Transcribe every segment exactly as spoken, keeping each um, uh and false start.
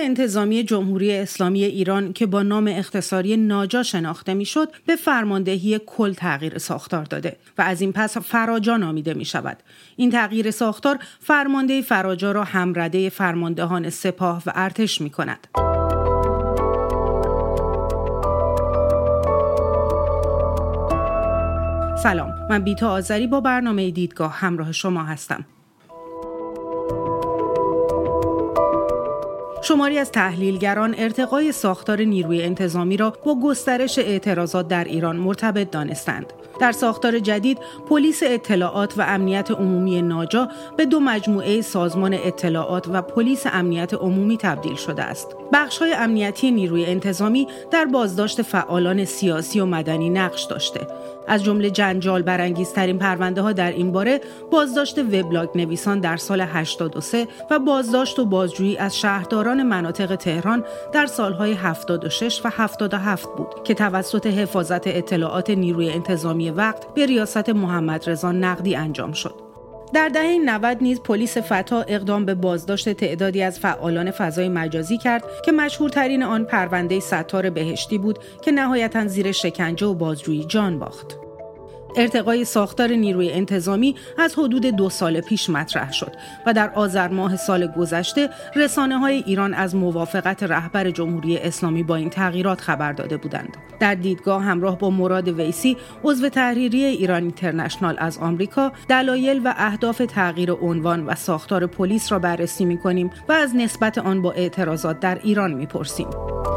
انتظامی جمهوری اسلامی ایران که با نام اختصاری ناجا شناخته میشد به فرماندهی کل تغییر ساختار داده و از این پس فراجا نامیده می شود. این تغییر ساختار فرماندهی فراجا را همرده فرماندهان سپاه و ارتش می کند. سلام، من بیتا آذری با برنامه دیدگاه همراه شما هستم. شماری از تحلیلگران ارتقای ساختار نیروی انتظامی را با گسترش اعتراضات در ایران مرتبط دانستند. در ساختار جدید، پلیس اطلاعات و امنیت عمومی ناجا به دو مجموعه سازمان اطلاعات و پلیس امنیت عمومی تبدیل شده است. بخش‌های امنیتی نیروی انتظامی در بازداشت فعالان سیاسی و مدنی نقش داشته. از جمله جنجال برانگیزترین پرونده‌ها در این باره بازداشت وبلاگ نویسان در سال هشتاد و سه و بازداشت و بازجویی از شهرداران مناطق تهران در سالهای هفتاد و شش و هفتاد و هفت بود که توسط حفاظت اطلاعات نیروی انتظامی وقت به ریاست محمد رضا نقدی انجام شد. در دهه نود نیز پلیس فتا اقدام به بازداشت تعدادی از فعالان فضای مجازی کرد که مشهورترین آن پرونده ستار بهشتی بود که نهایتاً زیر شکنجه و بازجویی جان باخت. ارتقای ساختار نیروی انتظامی از حدود دو سال پیش مطرح شد و در آذر ماه سال گذشته رسانه‌های ایران از موافقت رهبر جمهوری اسلامی با این تغییرات خبر داده بودند. در دیدگاه همراه با مراد ویسی، عضو تحریریه ایران اینترنشنال از آمریکا، دلایل و اهداف تغییر عنوان و ساختار پلیس را بررسی می‌کنیم و از نسبت آن با اعتراضات در ایران می‌پرسیم.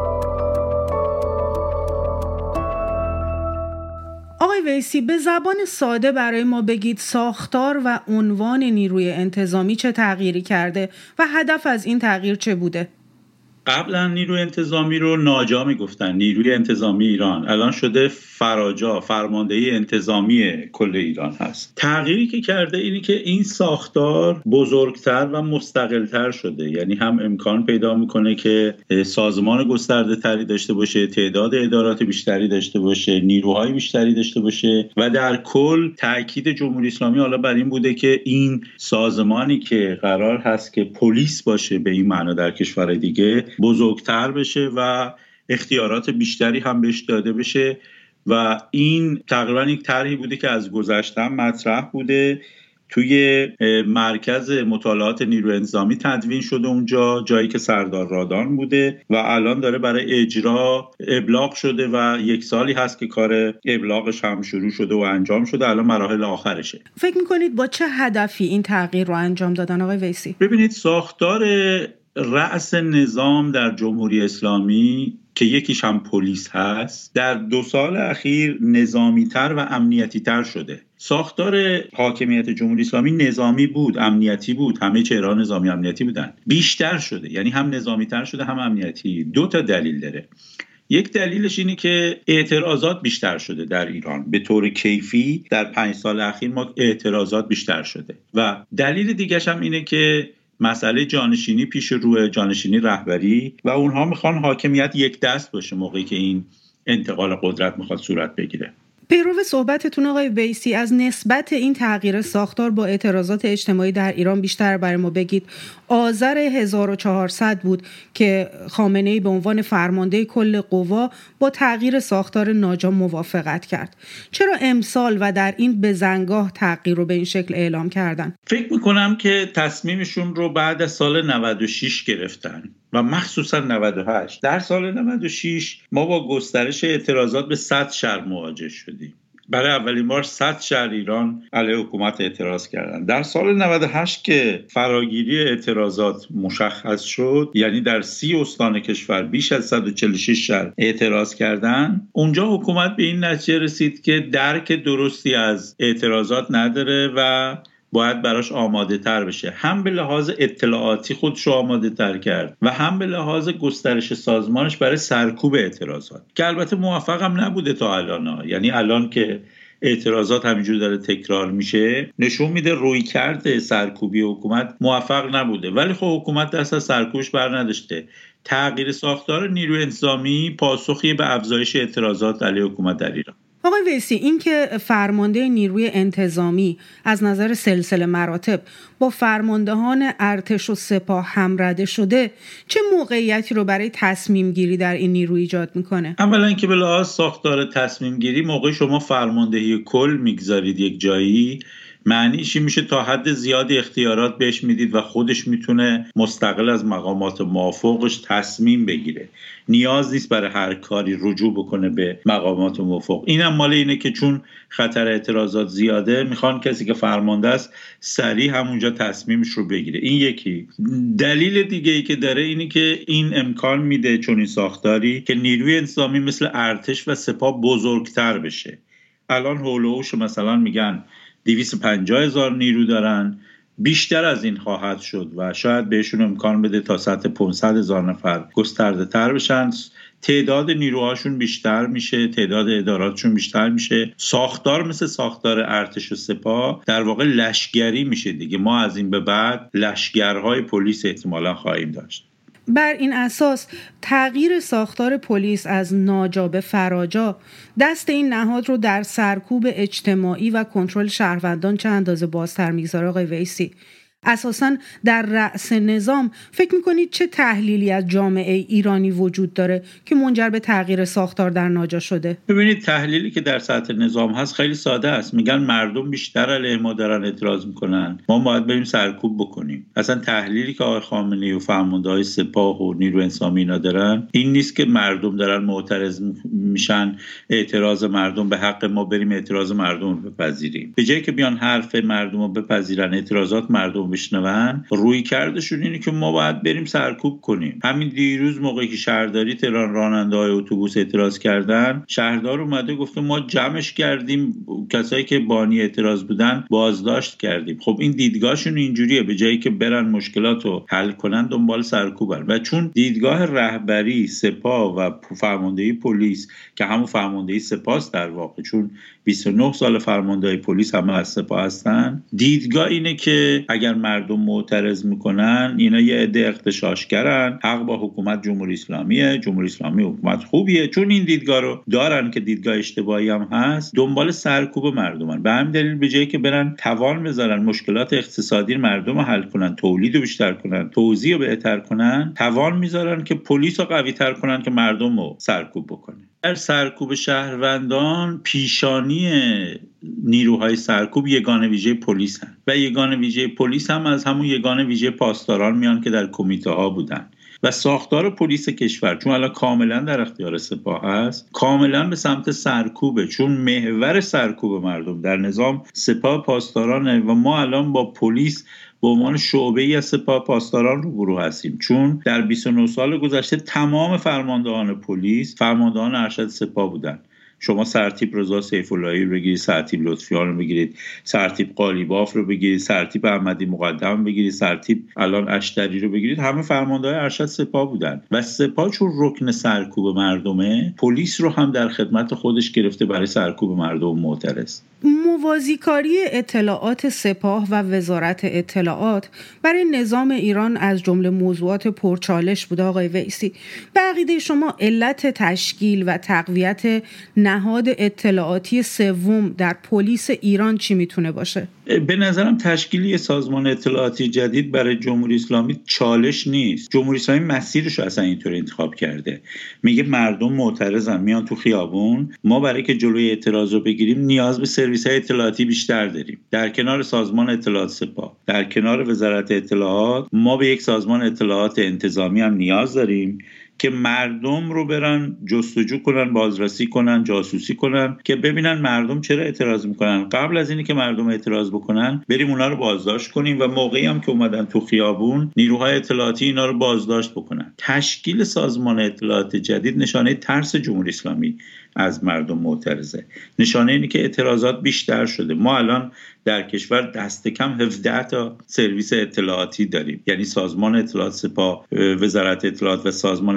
آقای ویسی، به زبان ساده برای ما بگید ساختار و عنوان نیروی انتظامی چه تغییری کرده و هدف از این تغییر چه بوده؟ قبلا نیروی انتظامی رو ناجا میگفتن، نیروی انتظامی ایران. الان شده فراجا، فرماندهی انتظامی کل ایران هست. تغییری که کرده اینی که این ساختار بزرگتر و مستقلتر شده، یعنی هم امکان پیدا میکنه که سازمان گسترده تری داشته باشه، تعداد ادارات بیشتری داشته باشه، نیروهای بیشتری داشته باشه و در کل تاکید جمهوری اسلامی حالا بر این بوده که این سازمانی که قرار هست که پلیس باشه به این معنا در کشور دیگه بزرگتر بشه و اختیارات بیشتری هم بهش داده بشه و این تقریبا یک طرحی بوده که از گذشته مطرح بوده. توی مرکز مطالعات نیروی انتظامی تدوین شده، اونجا جایی که سردار رادان بوده و الان داره برای اجرا ابلاغ شده و یک سالی هست که کار ابلاغش هم شروع شده و انجام شده، الان مراحل آخرشه. فکر میکنید با چه هدفی این تغییر رو انجام دادن آقای ویسی؟ ببینید، ساختار رأس نظام در جمهوری اسلامی که یکیش هم پلیس هست در دو سال اخیر نظامی‌تر و امنیتی‌تر شده. ساختار حاکمیت جمهوری اسلامی نظامی بود، امنیتی بود، همه چهره‌ها نظامی امنیتی بودن. بیشتر شده، یعنی هم نظامی‌تر شده هم امنیتی. دو تا دلیل داره. یک دلیلش اینه که اعتراضات بیشتر شده در ایران به طور کیفی. در پنج سال اخیر ما اعتراضات بیشتر شده و دلیل دیگه‌ش هم اینه که مسئله جانشینی پیش روی، جانشینی رهبری و اونها میخوان حاکمیت یک دست باشه موقعی که این انتقال قدرت میخواد صورت بگیره. پیرو صحبتتون آقای ویسی، از نسبت این تغییر ساختار با اعتراضات اجتماعی در ایران بیشتر برای ما بگید. آذر هزار و چهارصد بود که خامنه‌ای به عنوان فرمانده کل قوا با تغییر ساختار ناجا موافقت کرد. چرا امسال و در این بزنگاه تغییر رو به این شکل اعلام کردن؟ فکر میکنم که تصمیمشون رو بعد از سال نود و شش گرفتن و مخصوصا نود و هشت. در سال نود و شش ما با گسترش اعتراضات به صد شهر مواجه شدیم. برای اولین بار صد شهر ایران علیه حکومت اعتراض کردن. در سال نود و هشت که فراگیری اعتراضات مشخص شد، یعنی در سی استان کشور بیش از صد و چهل و شش شهر اعتراض کردن، اونجا حکومت به این نتیجه رسید که درک درستی از اعتراضات نداره و باید براش آماده تر بشه. هم به لحاظ اطلاعاتی خودشو آماده تر کرد و هم به لحاظ گسترش سازمانش برای سرکوب اعتراضات، که البته موفق هم نبوده تا الان ها. یعنی الان که اعتراضات همینجور داره تکرار میشه نشون میده رویکرد سرکوبی حکومت موفق نبوده، ولی خب حکومت دست از سرکوبش بر نداشته. تغییر ساختار نیروی انتظامی پاسخی به افزایش اعتراضات علیه حکومت در ایران. آقای ویسی، این که فرمانده نیروی انتظامی از نظر سلسله مراتب با فرماندهان ارتش و سپاه همرده شده چه موقعیتی رو برای تصمیم گیری در این نیرو ایجاد میکنه؟ اولا که به لحاظ ساختار تصمیم گیری موقع شما فرماندهی کل میگذارید یک جایی، معنیش میشه تا حد زیادی اختیارات بهش میدید و خودش میتونه مستقل از مقامات موافقش تصمیم بگیره. نیاز نیست برای هر کاری رجوع بکنه به مقامات موافق. اینم مال اینه که چون خطر اعتراضات زیاده میخوان کسی که فرمانده است سریع همونجا تصمیمش رو بگیره. این یکی. دلیل دیگه ای که داره اینی که این امکان میده چون این ساختاری که نیروی انتظامی مثل ارتش و سپاه بزرگتر بشه. الان حول و حوش مثلا میگن دویست و پنجاه هزار نیرو دارن، بیشتر از این خواهد شد و شاید بهشون امکان بده تا سطح پانصد هزار نفر گسترده تر بشن. تعداد نیروهاشون بیشتر میشه، تعداد اداراتشون بیشتر میشه. ساختار مثل ساختار ارتش و سپاه در واقع لشگری میشه دیگه. ما از این به بعد لشگرهای پلیس احتمالا خواهیم داشت. بر این اساس تغییر ساختار پلیس از ناجا به فراجا دست این نهاد رو در سرکوب اجتماعی و کنترل شهروندان چه اندازه بازتر میگذاره آقای ویسی؟ اساساً در رأس نظام فکر میکنید چه تحلیلی از جامعه ایرانی وجود داره که منجر به تغییر ساختار در ناجا شده؟ ببینید، تحلیلی که در سطح نظام هست خیلی ساده است. میگن مردم بیشتر علیه ما دارن اعتراض میکنن، ما باید بریم سرکوب بکنیم. اصلا تحلیلی که آقای خامنه‌ای و فرمانده‌های سپاه و نیروی انتظامی اینا دارن این نیست که مردم دارن معترض میشن، اعتراض مردم به حق ما بریم اعتراض مردم رو بپذیریم. به جای که بیان حرف مردم رو بپذیرن، اعتراضات مردم بشنون، روی کردشون اینه که ما باید بریم سرکوب کنیم. همین دیروز موقعی که شهرداری تهران راننده‌های اتوبوس اعتراض کردن، شهردار اومده گفته ما جمعش کردیم، کسایی که بانی اعتراض بودن بازداشت کردیم. خب این دیدگاهشون اینجوریه، به جایی که برن مشکلات رو حل کنن دنبال سرکوبن. و چون دیدگاه رهبری سپاه و فرماندهی پلیس که همون فرماندهی سپاهست در واقع، چون بیست و نه سال فرماندهی پلیس همه از سپاه هستن، دیدگاه اینه که اگر مردم معترض میکنن اینا یه عده اغتشاشگرن، حق با حکومت جمهوری اسلامیه، جمهوری اسلامی حکومت خوبیه. چون این دیدگاه رو دارن که دیدگاه اشتباهی هم هست، دنبال سرکوب مردمن. به همین دلیل به جایی که برن توان بذارن مشکلات اقتصادی مردم رو حل کنن، تولید رو بیشتر کنن، توزیع رو بهتر کنن، توان میذارن که پلیس رو قوی تر کنن که مردم رو سرکوب بکنه. در سرکوب شهروندان پیشانی نیروهای سرکوب یگان ویژه پلیس هم و یگان ویژه پلیس هم از همون یگان ویژه پاسداران میان که در کمیته ها بودن. و ساختار پلیس کشور چون الان کاملا در اختیار سپاه است، کاملا به سمت سرکوبه، چون محور سرکوب مردم در نظام سپاه پاسدارانه و ما الان با پلیس به عنوان شعبه‌ای از سپاه پاسداران روبرو هستیم. چون در بیست و نه سال گذشته تمام فرماندهان پلیس فرماندهان ارشد سپاه بودن. شما سرتیپ رضا سیف‌اللهی رو بگیرید، سرتیپ لطفیان رو بگیرید، سرتیپ قالیباف رو بگیرید، سرتیپ احمدی مقدم بگیرید، سرتیپ الان اشتری رو بگیرید، همه فرماندهان ارشد سپاه بودن. و سپاه چون رکن سرکوب مردمه، پلیس رو هم در خدمت خودش گرفته برای سرکوب مردم معترض. موازیکاری اطلاعات سپاه و وزارت اطلاعات برای نظام ایران از جمله موضوعات پرچالش بود آقای ویسی. به عقیده شما علت تشکیل و تقویت نهاد اطلاعاتی سوم در پلیس ایران چی میتونه باشه؟ به نظرم تشکیل سازمان اطلاعاتی جدید برای جمهوری اسلامی چالش نیست. جمهوری اسلامی مسیرش رو اصلا اینطور انتخاب کرده. میگه مردم معترضن، میان تو خیابون، ما برای که جلوی اعتراض رو بگیریم نیاز به سرویس‌های اطلاعاتی بیشتر داریم. در کنار سازمان اطلاعات سپاه، در کنار وزارت اطلاعات، ما به یک سازمان اطلاعات انتظامی هم نیاز داریم که مردم رو برن جستجو کنن، بازرسی کنن، جاسوسی کنن که ببینن مردم چرا اعتراض میکنن. قبل از اینی که مردم اعتراض بکنن بریم اونا رو بازداشت کنیم و موقعی هم که اومدن تو خیابون نیروهای اطلاعاتی اینا رو بازداشت بکنن. تشکیل سازمان اطلاعات جدید نشانه ترس جمهوری اسلامی از مردم معترضه. نشانه اینه که اعتراضات بیشتر شده. ما الان در کشور دست کم هفده تا سرویس اطلاعاتی داریم، یعنی سازمان اطلاعات سپاه، وزارت اطلاعات و سازمان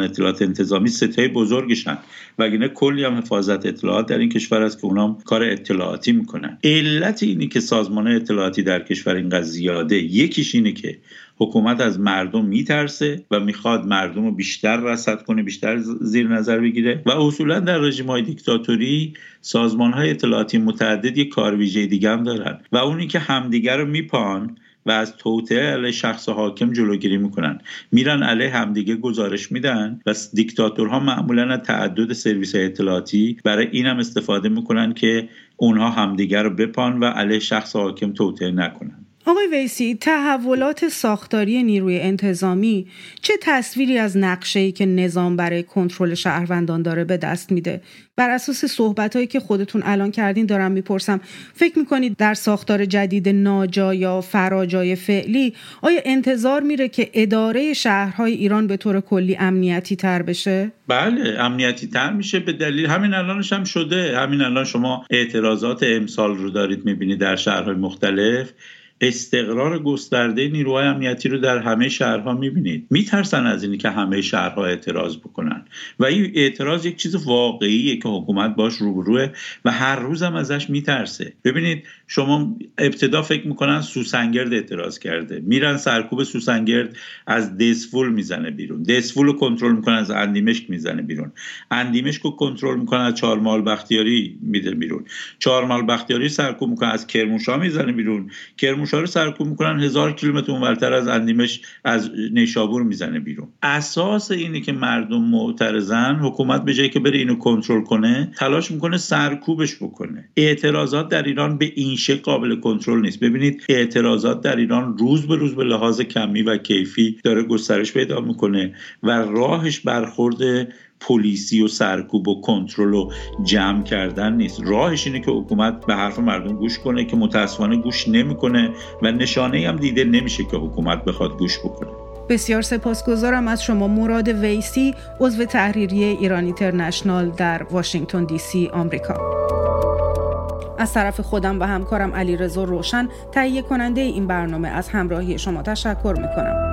اطلاعات انتظامی ستای بزرگشن، وگرنه کلی هم حفاظت اطلاعات در این کشور است که اونام کار اطلاعاتی میکنن. علت اینی که سازمان اطلاعاتی در کشور اینقدر زیاده، یکیش اینه که حکومت از مردم میترسه و میخواد مردم رو بیشتر رصد کنه، بیشتر زیر نظر بگیره و اصولا در رژیم‌های دیکتاتوری سازمان‌های اطلاعاتی متعدد یک کار ویژه دیگه هم دارن و اونی که همدیگه رو میپان و از توطئه علیه شخص حاکم جلوگیری میکنن، میرن علیه همدیگه گزارش میدن و دیکتاتورها معمولا از تعدد سرویس‌های اطلاعاتی برای این هم استفاده میکنن که اونها همدیگه رو بپان و علیه شخص حاکم توطئه نکنن. آقای ویسی، تحولات ساختاری نیروی انتظامی چه تصویری از نقشه‌ای که نظام برای کنترل شهروندان داره به دست میده؟ بر اساس صحبتایی که خودتون الان کردین دارم میپرسم، فکر میکنید در ساختار جدید ناجا یا فراجای فعلی آیا انتظار میره که اداره شهرهای ایران به طور کلی امنیتی تر بشه؟ بله، امنیتی تر میشه، به دلیل همین الانش هم شده. همین الان شما اعتراضات امسال رو دارید میبینید در شهرهای مختلف. استقرار گسترده نیروهای امنیتی رو در همه شهرها می‌بینید. میترسن از اینی که همه شهرها اعتراض بکنن و این اعتراض یک چیز واقعیه که حکومت باش روبروه و هر روز هم ازش میترسه. ببینید شما ابتدا فکر میکنن سوسنگرد اعتراض کرده، میرن سرکوب سوسنگرد از دسفول میزنه بیرون، دسفول رو کنترل میکنن از اندیمشک میزنه بیرون، اندیمشک رو کنترل میکنن از چهارمحال بختیاری میده بیرون، چهارمحال بختیاری سرکوب میکنن از کرمانشاه میزنه بیرون، کرمانشاه رو سرکوب میکنن هزار کیلومتر اونورتر از اندیمشک از نیشابور میزنه بیرون. اساس اینه که مردم معترضن، حکومت به جایی که بره اینو کنترل کنه تلاش میکنه سرکوبش بکنه. اعتراضات در ایران به این شکل قابل کنترل نیست. ببینید اعتراضات در ایران روز به روز به لحاظ کمی و کیفی داره گسترش پیدا میکنه و راهش برخورد پلیسی و سرکوب و کنترل و جمع کردن نیست. راهش اینه که حکومت به حرف مردم گوش کنه که متاسفانه گوش نمیکنه و نشانه‌ای هم دیده نمیشه که حکومت بخواد گوش بکنه. بسیار سپاسگزارم از شما مراد ویسی، عضو تحریریه ایران اینترنشنال در واشنگتن دی سی آمریکا. از طرف خودم و همکارم علیرضا روشن، تهیه کننده این برنامه، از همراهی شما تشکر میکنم.